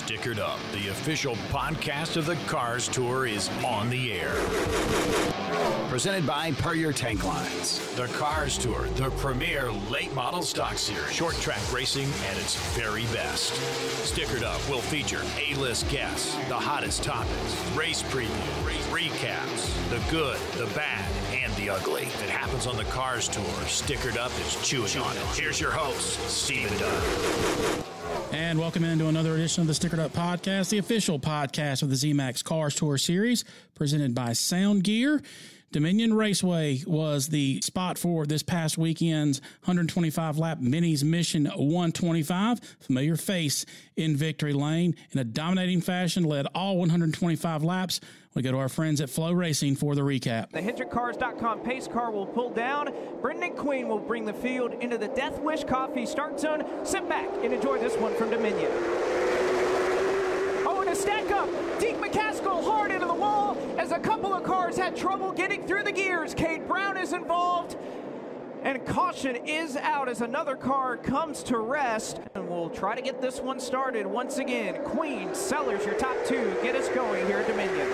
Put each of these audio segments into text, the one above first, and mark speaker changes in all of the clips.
Speaker 1: Stickered Up, the official podcast of the Cars Tour, is on the air. Presented by Puryear Tank Lines. The Cars Tour, the premier late model stock series. Short track racing at its very best. Stickered Up will feature A-list guests, the hottest topics, race previews, recaps, the good, the bad, and the ugly. If it happens on the Cars Tour, Stickered Up is chewing on it. Here's your host, Stephen Dunn.
Speaker 2: And welcome into another edition of the Stickered Up Podcast, the official podcast of the ZMAX Cars Tour Series, presented by Sound Gear. Dominion Raceway was the spot for this past weekend's 125-lap Minis Mission 125. Familiar face in victory lane. In a dominating fashion, led all 125 laps. We go to our friends at Flow Racing for the recap.
Speaker 3: The HendrickCars.com pace car will pull down. Brendan Queen will bring the field into the Death Wish Coffee start zone. Sit back and enjoy this one from Dominion. Oh, and a stack up. Deke McCaskill hard into the wall as a couple of cars had trouble getting through the gears. Cade Brown is involved. And caution is out as another car comes to rest. And we'll try to get this one started once again. Queen, Sellers, your top two. Get us going here at Dominion.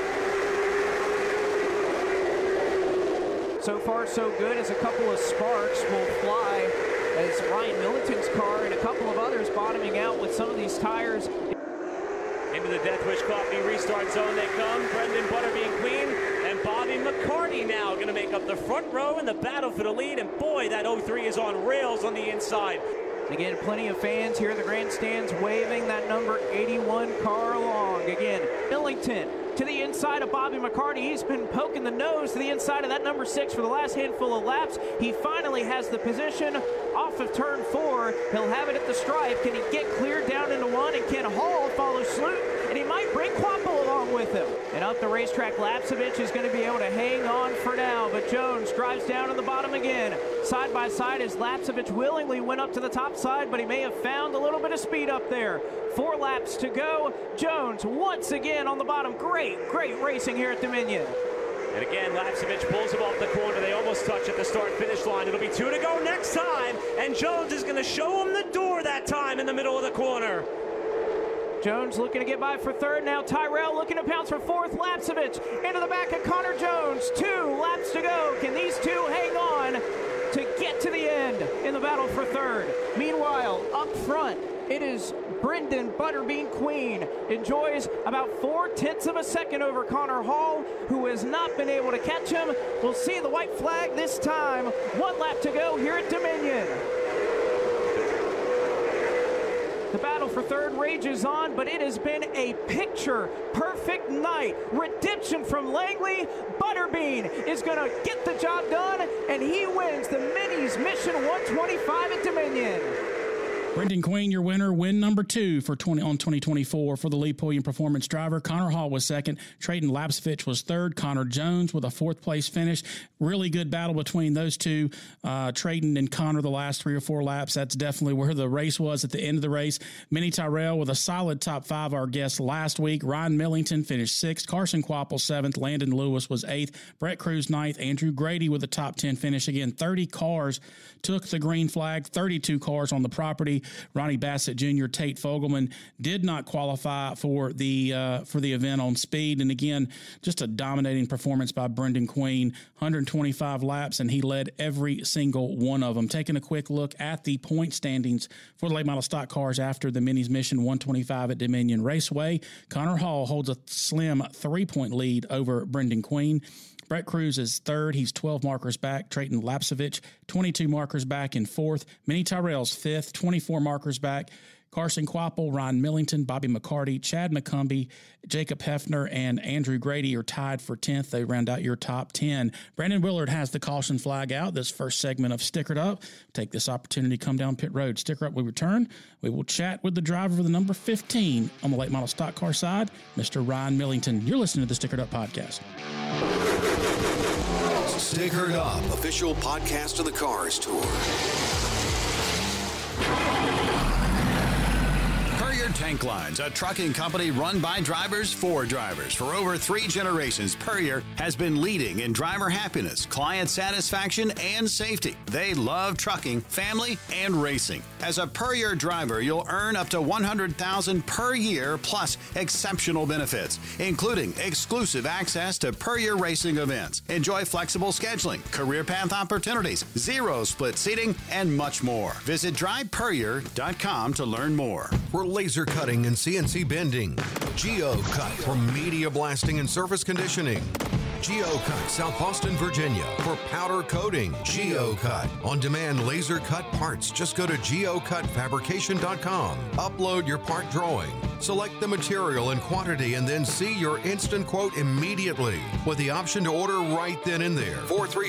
Speaker 3: So far, so good, as a couple of sparks will fly as Ryan Millington's car and a couple of others bottoming out with some of these tires.
Speaker 4: Into the Death Wish Coffee restart zone they come. Brendan Butterbean Queen and Bobby McCarty now going to make up the front row in the battle for the lead. And boy, that 03 is on rails on the inside.
Speaker 3: Again, plenty of fans here in the grandstands waving that number 81 car along. Again, Millington to the inside of Bobby McCarty. He's been poking the nose to the inside of that number 6 for the last handful of laps. He finally has the position off of turn 4. He'll have it at the stripe. Can he get clear down into 1? And can Hall follow suit? And he might bring Quapple along with him. And up the racetrack, Lapsevich is going to be able to hang on for now. But Jones drives down to the bottom again. Side by side as Lapsevich willingly went up to the top side, but he may have found a little bit of speed up there. 4 laps to go. Jones once again on the bottom. Great racing here at Dominion.
Speaker 4: And again, Lapsevich pulls him off the corner. They almost touch at the start-finish line. It'll be 2 to go next time. And Jones is going to show him the door that time in the middle of the corner.
Speaker 3: Jones looking to get by for third. Now Tyrell looking to pounce for fourth. Lapsevich into the back of Connor Jones. 2 laps to go. Can these two hang on to get to the end in the battle for third? Meanwhile, up front, it is Brendan Butterbean Queen. Enjoys about 0.4 of a second over Connor Hall, who has not been able to catch him. We'll see the white flag this time. 1 lap to go here at Dominion. The battle for third rages on, but it has been a picture-perfect night. Redemption from Langley. Butterbean is going to get the job done, and he wins the Minis Mission 125 at Dominion.
Speaker 2: Brendan Queen, your winner, win number 2 for 2024 for the Lee Pulliam Performance driver. Connor Hall was second. Trayton Lapsevich was third. Connor Jones with a 4th place finish. Really good battle between those two. Trayton and Connor the last 3 or 4 laps. That's definitely where the race was at the end of the race. Minnie Tyrell with a solid top 5, our guest last week. Ryan Millington finished 6th. Carson Quapple 7th. Landon Lewis was 8th. Brett Cruz 9th. Andrew Grady with a top 10 finish. Again, 30 cars took the green flag. 32 cars on the property. Ronnie Bassett Jr., Tate Fogelman did not qualify for the event on speed. And again, just a dominating performance by Brendan Queen. 125 laps, and he led every single one of them. Taking a quick look at the point standings for the late model stock cars after the Minis Mission 125 at Dominion Raceway. Connor Hall holds a slim 3-point lead over Brendan Queen. Brett Cruz is third. He's 12 markers back. Trayton Lapsevich, 22 markers back in fourth. Minnie Tyrell's fifth, 24 markers back. Carson Quapple, Ryan Millington, Bobby McCarty, Chad McCumbee, Jacob Hefner, and Andrew Grady are tied for 10th. They round out your top 10. Brandon Willard has the caution flag out this first segment of Stickered Up. Take this opportunity to come down pit road. Sticker Up, we return. We will chat with the driver of the number 15 on the late model stock car side, Mr. Ryan Millington. You're listening to the Stickered Up podcast.
Speaker 1: Stickered Up, official podcast of the Cars Tour. Puryear Tank Lines, a trucking company run by drivers for drivers. For over 3 generations, Puryear has been leading in driver happiness, client satisfaction, and safety. They love trucking, family, and racing. As a Puryear driver, you'll earn up to $100,000 per year plus exceptional benefits, including exclusive access to Puryear racing events. Enjoy flexible scheduling, career path opportunities, zero split seating, and much more. Visit drivepuryear.com to learn more.
Speaker 5: For laser cutting and CNC bending, GeoCut for media blasting and surface conditioning. GeoCut, South Boston, Virginia, for powder coating. GeoCut, on-demand laser cut parts. Just go to geocutfabrication.com. Upload your part drawing. Select the material and quantity and then see your instant quote immediately with the option to order right then and there.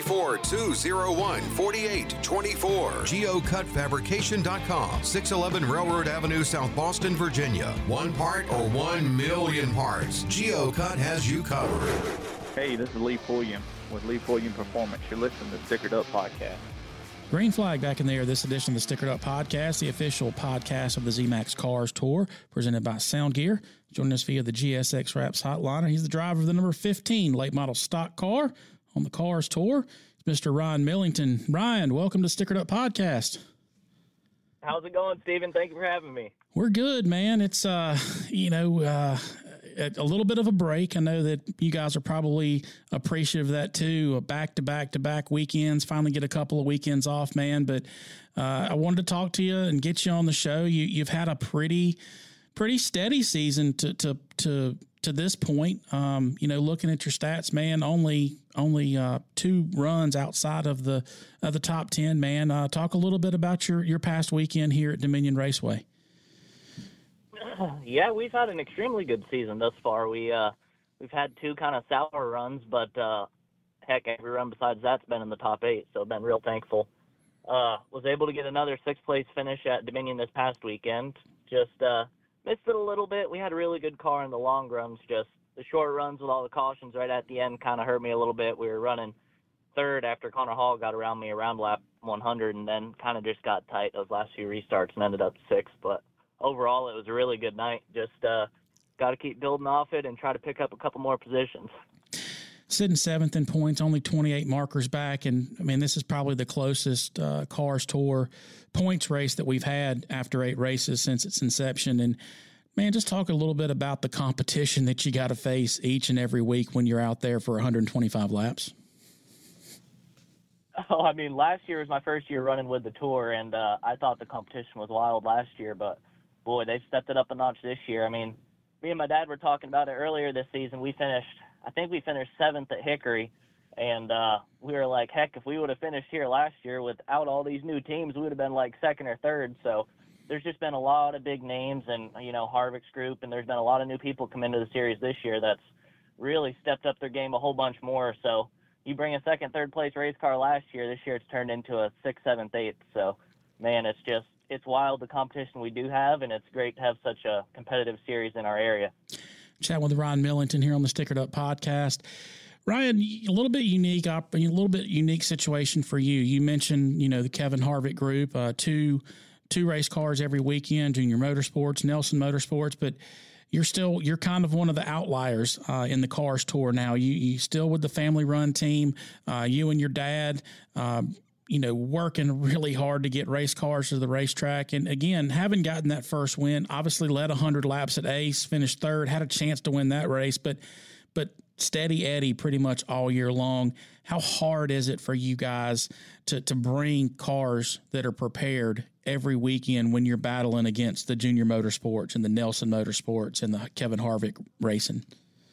Speaker 5: 434-201-4824. geocutfabrication.com. 611 Railroad Avenue, South Boston, Virginia. 1 part or 1 million parts. GeoCut has you covered.
Speaker 6: Hey, this is Lee Pulliam with Lee Pulliam Performance. You're listening to the Stickered Up Podcast.
Speaker 2: Green flag back in the air. This edition of the Stickered Up Podcast, the official podcast of the ZMAX Cars Tour, presented by Sound Gear. Joining us via the GSX Wraps hotline. He's the driver of the number 15 late model stock car on the Cars Tour. It's Mr. Ryan Millington. Ryan, welcome to Stickered Up Podcast.
Speaker 7: How's it going, Steven? Thank you for having me.
Speaker 2: We're good, man. It's, a little bit of a break. I know that you guys are probably appreciative of that too. Back-to-back weekends. Finally get a couple of weekends off, man. But I wanted to talk to you and get you on the show. You've had a pretty steady season to this point. Looking at your stats, man, only 2 runs outside of the top 10, man. Talk a little bit about your past weekend here at Dominion Raceway.
Speaker 7: Yeah, we've had an extremely good season thus far. We've had 2 kind of sour runs, but heck, every run besides that's been in the top 8, so I've been real thankful. Was able to get another 6th place finish at Dominion this past weekend. Just missed it a little bit. We had a really good car in the long runs. Just the short runs with all the cautions right at the end kind of hurt me a little bit. We were running 3rd after Connor Hall got around me around lap 100, and then kind of just got tight those last few restarts and ended up 6th. But overall, it was a really good night. Just got to keep building off it and try to pick up a couple more positions.
Speaker 2: Sitting 7th in points, only 28 markers back. And, I mean, this is probably the closest Cars Tour points race that we've had after 8 races since its inception. And, man, just talk a little bit about the competition that you got to face each and every week when you're out there for 125 laps.
Speaker 7: Oh, I mean, last year was my first year running with the Tour, and I thought the competition was wild last year, but boy, they've stepped it up a notch this year. I mean, me and my dad were talking about it earlier this season. I think we finished 7th at Hickory, and we were like, heck, if we would have finished here last year without all these new teams, we would have been like 2nd or 3rd. So there's just been a lot of big names and, Harvick's group, and there's been a lot of new people come into the series this year that's really stepped up their game a whole bunch more. So you bring a 2nd, 3rd place race car last year, this year it's turned into a 6th, 7th, 8th. So, man, it's wild, the competition we do have, and it's great to have such a competitive series in our area.
Speaker 2: Chatting with Ryan Millington here on the Stickered Up Podcast. Ryan, a little bit unique situation for you. You mentioned, the Kevin Harvick group, two race cars every weekend, Junior Motorsports, Nelson Motorsports, but you're kind of one of the outliers in the Cars Tour now. You still with the family run team, you and your dad, working really hard to get race cars to the racetrack. And again, having gotten that first win, obviously led 100 laps at Ace, finished 3rd, had a chance to win that race, but steady Eddie pretty much all year long. How hard is it for you guys to bring cars that are prepared every weekend when you're battling against the Junior Motorsports and the Nelson Motorsports and the Kevin Harvick racing?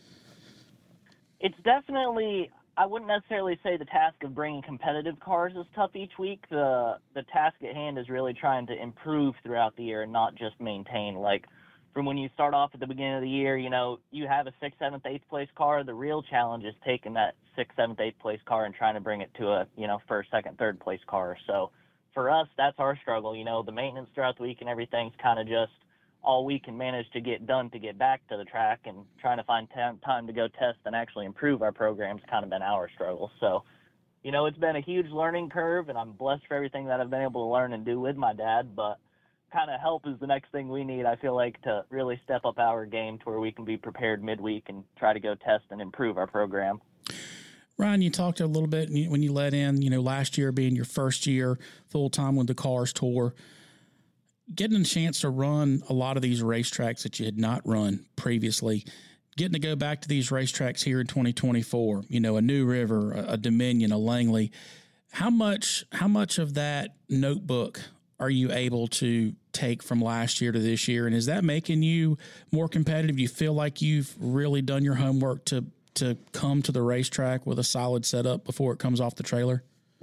Speaker 7: It's definitely, I wouldn't necessarily say the task of bringing competitive cars is tough each week. The task at hand is really trying to improve throughout the year and not just maintain. Like, from when you start off at the beginning of the year, you have a 6th, 7th, 8th place car. The real challenge is taking that 6th, 7th, 8th place car and trying to bring it to a, 1st, 2nd, 3rd place car. So for us, that's our struggle. The maintenance throughout the week and everything's kind of just all we can manage to get done to get back to the track, and trying to find time to go test and actually improve our program's kind of been our struggle. So, it's been a huge learning curve, and I'm blessed for everything that I've been able to learn and do with my dad, but kind of help is the next thing we need, I feel like, to really step up our game to where we can be prepared midweek and try to go test and improve our program.
Speaker 2: Ryan, you talked a little bit when you let in, last year being your first year full-time with the Cars Tour, getting a chance to run a lot of these racetracks that you had not run previously, getting to go back to these racetracks here in 2024, a New River, a Dominion, a Langley. How much of that notebook are you able to take from last year to this year? And is that making you more competitive? Do you feel like you've really done your homework to come to the racetrack with a solid setup before it comes off the trailer?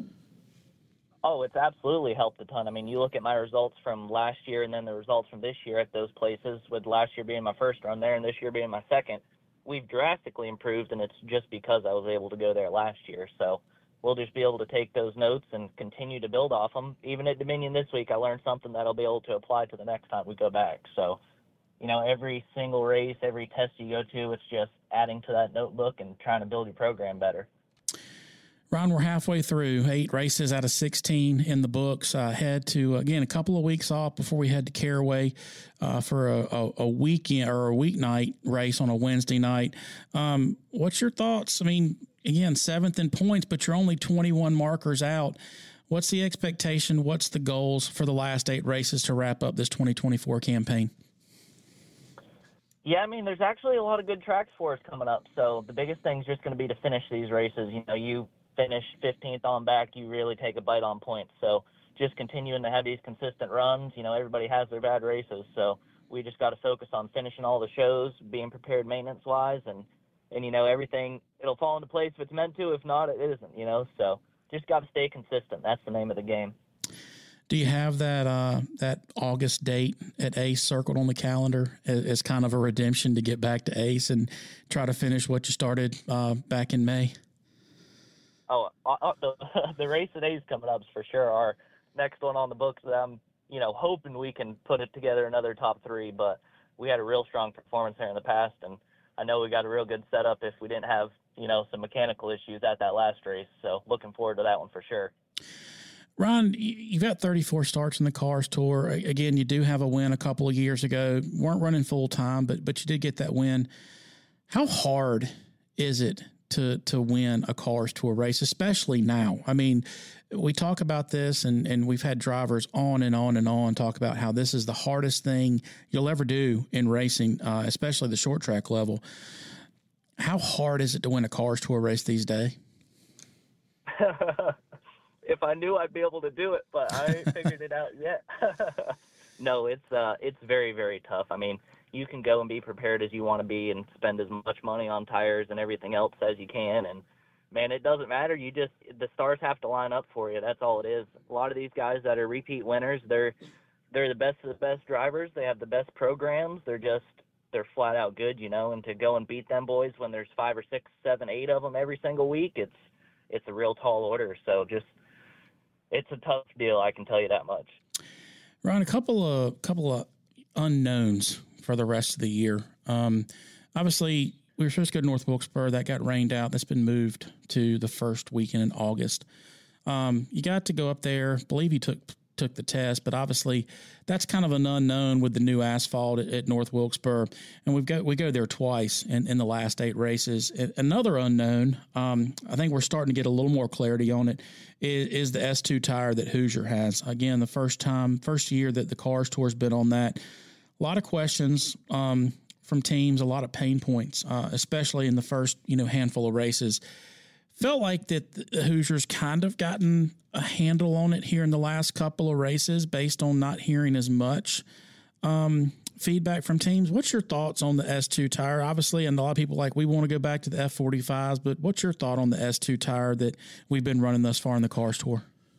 Speaker 7: Oh, it's absolutely helped a ton. I mean, you look at my results from last year and then the results from this year at those places, with last year being my first run there and this year being my second. We've drastically improved, and it's just because I was able to go there last year. So we'll just be able to take those notes and continue to build off them. Even at Dominion this week, I learned something that I'll be able to apply to the next time we go back. So, every single race, every test you go to, it's just adding to that notebook and trying to build your program better.
Speaker 2: Ron, we're halfway through 8 races out of 16 in the books. Head to, again, a couple of weeks off before we head to Caraway for a weekend or a weeknight race on a Wednesday night. What's your thoughts? I mean, again, 7th in points, but you're only 21 markers out. What's the expectation? What's the goals for the last 8 races to wrap up this 2024 campaign?
Speaker 7: Yeah, I mean, there's actually a lot of good tracks for us coming up. So the biggest thing is just going to be to finish these races. You finish 15th on back, you really take a bite on points. So just continuing to have these consistent runs. Everybody has their bad races. So we just got to focus on finishing all the shows, being prepared maintenance-wise, and everything, it'll fall into place if it's meant to. If not, it isn't, So just got to stay consistent. That's the name of the game.
Speaker 2: Do you have that August date at ACE circled on the calendar as kind of a redemption to get back to ACE and try to finish what you started back in May?
Speaker 7: Oh, the race at ACE coming up is for sure our next one on the books that I'm, hoping we can put it together another top 3. But we had a real strong performance there in the past, and I know we got a real good setup if we didn't have, some mechanical issues at that last race. So looking forward to that one for sure.
Speaker 2: Ron, you've got 34 starts in the Cars Tour. Again, you do have a win a couple of years ago. Weren't running full time, but you did get that win. How hard is it to win a Cars Tour race, especially now? I mean, we talk about this, and we've had drivers on and on and on talk about how this is the hardest thing you'll ever do in racing, especially the short track level. How hard is it to win a Cars Tour race these days?
Speaker 7: If I knew, I'd be able to do it, but I ain't figured it out yet. No, it's very, very tough. I mean, you can go and be prepared as you want to be and spend as much money on tires and everything else as you can. And, man, it doesn't matter. The stars have to line up for you. That's all it is. A lot of these guys that are repeat winners, they're the best of the best drivers. They have the best programs. They're flat out good, and to go and beat them boys when there's 5 or 6, 7, 8 of them every single week, it's a real tall order. So it's a tough deal, I can tell you that much.
Speaker 2: Ron, a couple of unknowns for the rest of the year. Obviously, we were supposed to go to North Wilkesboro. That got rained out. That's been moved to the first weekend in August. You got to go up there. I believe you took the test, but obviously that's kind of an unknown with the new asphalt at North Wilkesboro. And we go there twice in the last 8 races. Another unknown, I think we're starting to get a little more clarity on it, is the S2 tire that Hoosier has. Again, the first year that the Cars Tour has been on that. A lot of questions from teams, a lot of pain points, especially in the first handful of races. Felt like that the Hoosiers kind of gotten a handle on it here in the last couple of races based on not hearing as much feedback from teams. What's your thoughts on the S2 tire? Obviously, and a lot of people we want to go back to the F45s, but what's your thought on the S2 tire that we've been running thus far in the Cars Tour?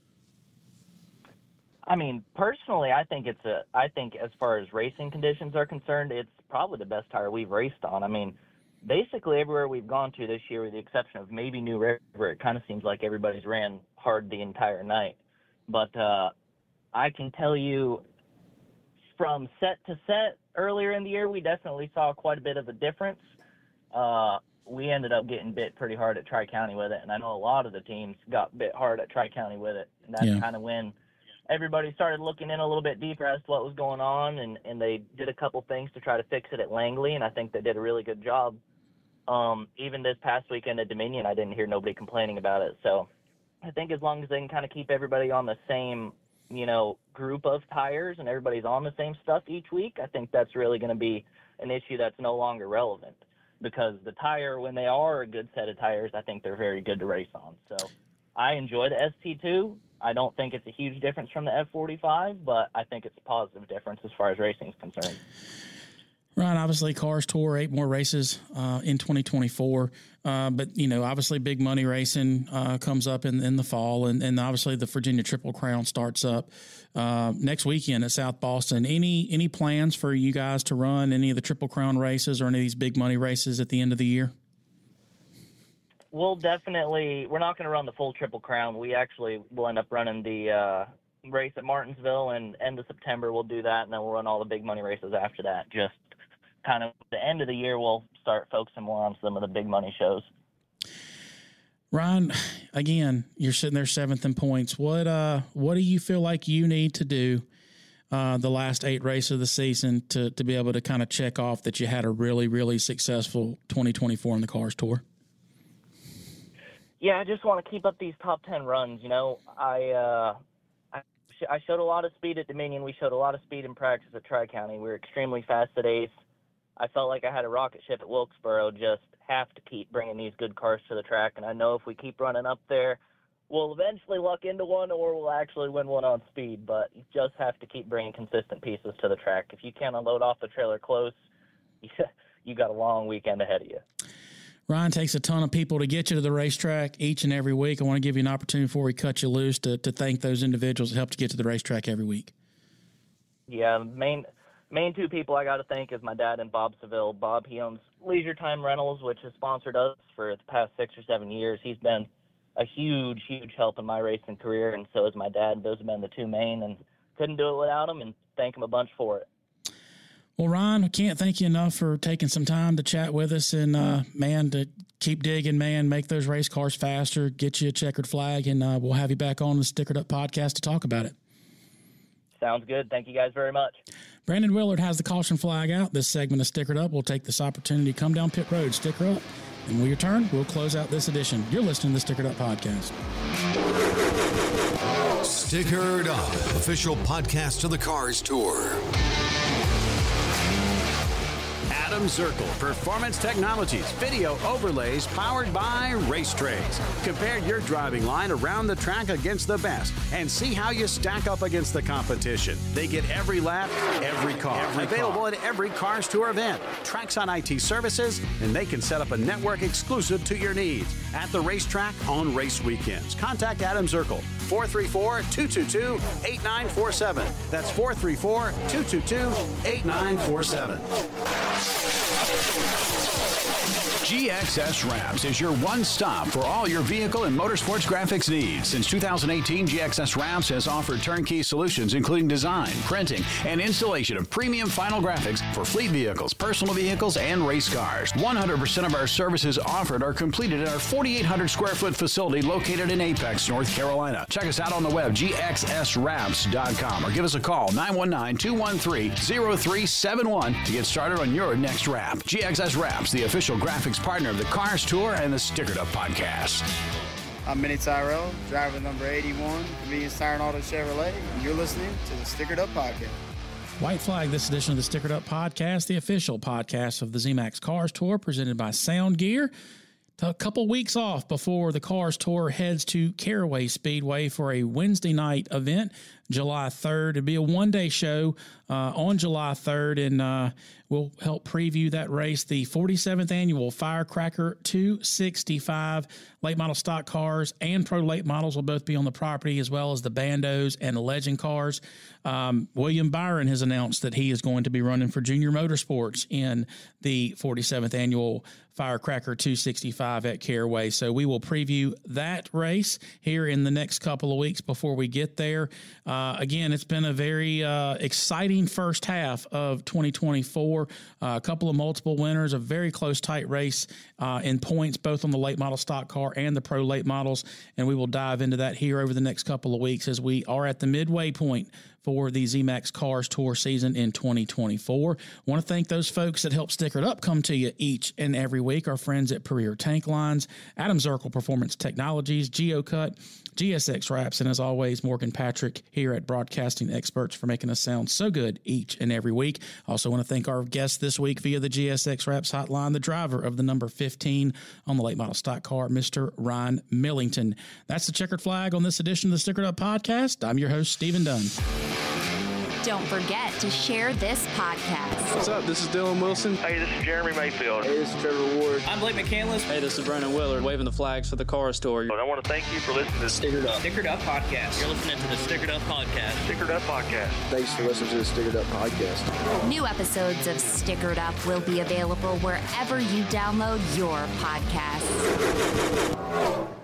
Speaker 7: I mean, personally, I think as far as racing conditions are concerned, it's probably the best tire we've raced on. I mean, basically everywhere we've gone to this year, with the exception of maybe New River, it kind of seems like everybody's ran hard the entire night. But I can tell you from set to set earlier in the year, we definitely saw quite a bit of a difference. We ended up getting bit pretty hard at Tri-County with it, and I know a lot of the teams got bit hard at Tri-County with it. And that's kind of when everybody started looking in a little bit deeper as to what was going on, and they did a couple things to try to fix it at Langley, and I think they did a really good job. Even this past weekend at Dominion, I didn't hear nobody complaining about it. So I think as long as they can kind of keep everybody on the same, group of tires and everybody's on the same stuff each week, I think that's really going to be an issue that's no longer relevant, because the tire, when they are a good set of tires, I think they're very good to race on. So I enjoy the ST2. I don't think it's a huge difference from the F45, but I think it's a positive difference as far as racing is concerned.
Speaker 2: Right, obviously, Cars Tour, 8 more races in 2024. But, obviously big money racing comes up in the fall, and obviously the Virginia Triple Crown starts up next weekend at South Boston. Any plans for you guys to run any of the Triple Crown races or any of these big money races at the end of the year?
Speaker 7: We're not going to run the full Triple Crown. We actually will end up running the race at Martinsville, and end of September we'll do that, and then we'll run all the big money races after that. Just kind of the end of the year, we'll start focusing more on some of the big money shows.
Speaker 2: Ryan, again, you're sitting there 7th in points. What do you feel like you need to do the last 8 races of the season to be able to kind of check off that you had a really, really successful 2024 in the Cars Tour?
Speaker 7: Yeah, I just want to keep up these top 10 runs. I showed a lot of speed at Dominion. We showed a lot of speed in practice at Tri-County. We were extremely fast at Ace. I felt like I had a rocket ship at Wilkesboro. Just have to keep bringing these good cars to the track, and I know if we keep running up there, we'll eventually luck into one, or we'll actually win one on speed. But you just have to keep bringing consistent pieces to the track. If you can't unload off the trailer close, you got a long weekend ahead of you.
Speaker 2: Ryan, takes a ton of people to get you to the racetrack each and every week. I want to give you an opportunity before we cut you loose to thank those individuals that helped you get to the racetrack every week.
Speaker 7: Yeah, main 2 people I got to thank is my dad and Bob Seville. Bob, he owns Leisure Time Rentals, which has sponsored us for the past 6 or 7 years. He's been a huge, huge help in my racing career, and so has my dad. Those have been the 2 main, and couldn't do it without them, and thank him a bunch for it.
Speaker 2: Well, Ryan, I can't thank you enough for taking some time to chat with us, and, to keep digging, make those race cars faster, get you a checkered flag, and we'll have you back on the Stickered Up podcast to talk about it.
Speaker 7: Sounds good. Thank you guys very much.
Speaker 2: Brandon Willard has the caution flag out. This segment of Stickered Up will take this opportunity to come down pit road, sticker up, and when we return, we'll close out this edition. You're listening to the Stickered Up podcast.
Speaker 5: Stickered Up, official podcast of the Cars Tour.
Speaker 1: Adam Zirkle Performance Technologies video overlays powered by Racetrays. Compare your driving line around the track against the best and see how you stack up against the competition. They get every lap, every car. Available at every Cars Tour event. Traxon IT services, and they can set up a network exclusive to your needs at the racetrack on race weekends. Contact Adam Zirkle, 434-222-8947. That's 434-222-8947. GXS Wraps is your one-stop for all your vehicle and motorsports graphics needs. Since 2018, GXS Wraps has offered turnkey solutions including design, printing, and installation of premium final graphics for fleet vehicles, personal vehicles, and race cars. 100% of our services offered are completed at our 4,800 square foot facility located in Apex, North Carolina. Check us out on the web, gxswraps.com, or give us a call, 919-213-0371 to get started on your next wrap. GXS Wraps, the official graphics partner of the Cars Tour and the Stickered Up podcast.
Speaker 8: I'm Minnie Tyrell, driver number 81, Convenience Tire and Auto Chevrolet, and you're listening to the Stickered Up podcast.
Speaker 2: White flag this edition of the Stickered Up podcast, the official podcast of the ZMAX Cars Tour, presented by Sound Gear. A couple weeks off before the Cars Tour heads to Caraway Speedway for a Wednesday night event, July 3rd. It'll be a one-day show on July 3rd, and we'll help preview that race. The 47th annual Firecracker 265 late model stock cars and pro late models will both be on the property, as well as the Bandos and the Legend cars. William Byron has announced that he is going to be running for Junior Motorsports in the 47th annual Firecracker 265 at Caraway. So we will preview that race here in the next couple of weeks before we get there. Again, it's been a very exciting first half of 2024. A couple of multiple winners, a very close, tight race in points, both on the late model stock car and the pro late models. And we will dive into that here over the next couple of weeks as we are at the midway point for the ZMAX Cars Tour season in 2024. I want to thank those folks that help Sticker It Up come to you each and every week. Our friends at Premier Tank Lines, Adam Zirkle Performance Technologies, GeoCut, GSX Wraps, and as always, Morgan Patrick here at Broadcasting Experts for making us sound so good each and every week. Also want to thank our guest this week via the GSX Wraps hotline, the driver of the number 15 on the late model stock car, Mr. Ryan Millington. That's the checkered flag on this edition of the Sticker It Up podcast. I'm your host, Stephen Dunn.
Speaker 9: Don't forget to share this podcast.
Speaker 10: What's up? This is Dylan Wilson.
Speaker 11: Hey, this is Jeremy Mayfield.
Speaker 12: Hey, this is Trevor Ward.
Speaker 13: I'm Blake McCandless.
Speaker 14: Hey, this is Brandon Willard, waving the flags for the Cars Tour.
Speaker 11: And I want to thank you for listening to the
Speaker 12: Stickered Up.
Speaker 13: Stickered Up Podcast.
Speaker 4: You're listening to the Stickered Up Podcast.
Speaker 11: Stickered Up Podcast.
Speaker 12: Thanks for listening to the Stickered Up Podcast.
Speaker 9: New episodes of Stickered Up will be available wherever you download your podcasts.